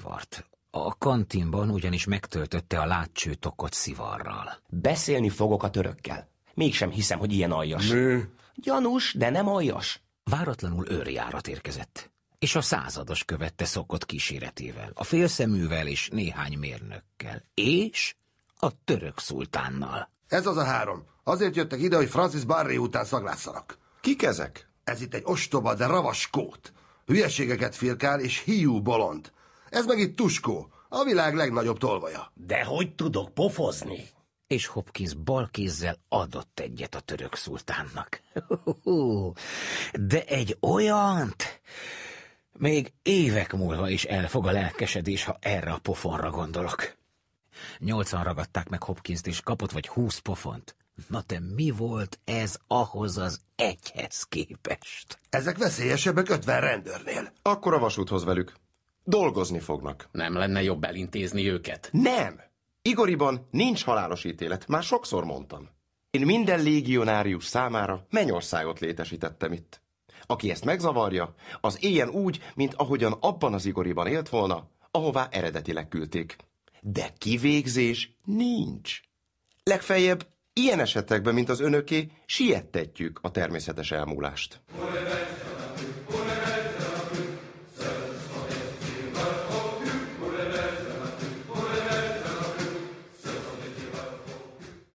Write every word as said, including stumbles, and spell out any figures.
szivart. A kantinban ugyanis megtöltötte a látcsőtokot szivarral. Beszélni fogok a törökkel. Mégsem hiszem, hogy ilyen aljas. Mű? Gyanús, de nem aljas. Váratlanul őrjárat érkezett, és a százados követte szokott kíséretével, a félszeművel és néhány mérnökkel, és a török szultánnal. Ez az a három. Azért jöttek ide, hogy Francis Barré után szaglásszanak. Kik ezek? Ez itt egy ostoba, de ravas skót. Hülyeségeket firkál, és hiú bolond. Ez meg itt Tuskó, a világ legnagyobb tolvaja. De hogy tudok pofozni? És Hopkins bal kézzel adott egyet a török szultánnak. De egy olyant... Még évek múlva is elfog a lelkesedés, ha erre a pofonra gondolok. Nyolcan ragadták meg Hopkinst, és kapott vagy húsz pofont. Na te mi volt ez ahhoz az egyhez képest? Ezek veszélyesebbek ötven rendőrnél. Akkor a vasúthoz velük. Dolgozni fognak. Nem lenne jobb elintézni őket? Nem! Igoriban nincs halálos ítélet, már sokszor mondtam. Én minden légionárius számára mennyországot létesítettem itt. Aki ezt megzavarja, az éljen úgy, mint ahogyan abban az Igoriban élt volna, ahová eredetileg küldték. De kivégzés nincs. Legfeljebb ilyen esetekben, mint az önöké, siettetjük a természetes elmúlást.